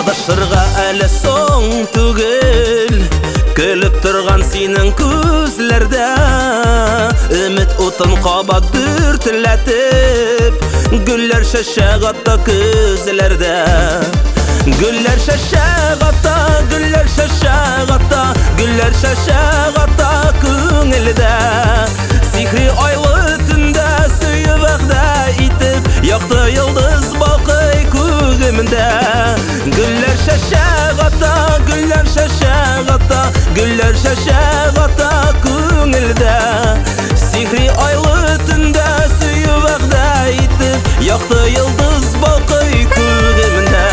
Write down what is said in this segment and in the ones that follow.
Адашырга әле соң түгел, көліп тұрған синең күзләрдә. Өмет утын кабат дүртеләтеп, гүлләр шәшәк ата күзләрдә. Гүлләр шәшәк ата, гүлләр шәшәк ата, гүлләр шәшәк ата күңелдә. Сихри айлы төндә сөйе вәгъдә итеп, якты йолдыз балкый күгемдә. Гүлләр шәшәк ата, гүлләр шәшәк ата, гүлләр шәшәк ата күңелдә. Сихри айлы төндә сөйе вәгъдә итеп, якты йолдыз балкый күгемдә.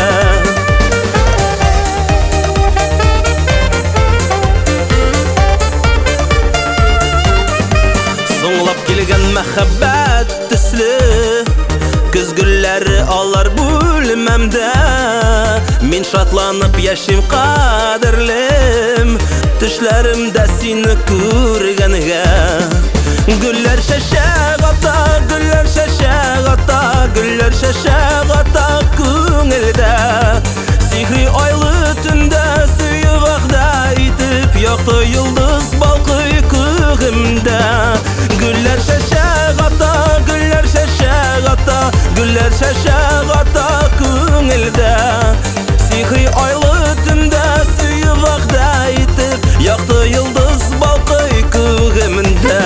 Соңлап килгән мәхәббәт төсле көз гөлләре алар бүлмәмдә. Мин шатланып яшим кадерлем, төшләремдә сине күргәнгә. Гүлләр шәшәк ата, гүлләр шәшәк ата, гүлләр шәшәк ата күңелдә. Сихри айлы төндә сөйе вәгъдә итеп, якты йолдыз балкый күгемдә. Гүлләр шәшәк ата, гүлләр шәшәк ата, гүлләр шәшәк ата күңелдә. Сихри айлы төндә сөйе вәгъдә итеп, якты йолдыз балкый күгемдә.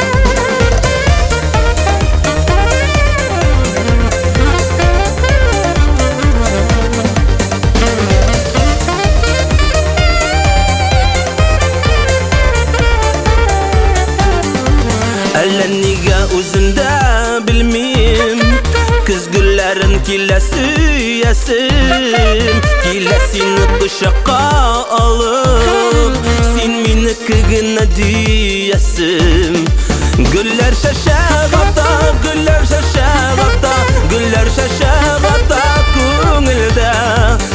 Әллә нигә үземдә белмим, көз гөлләрен килә сөясем, килә сине кочакка алып, син минеке генә диясем. Гөлләр шәшәк ата, гөлләр шәшәк ата, гөлләр шәшәк ата күңелдә.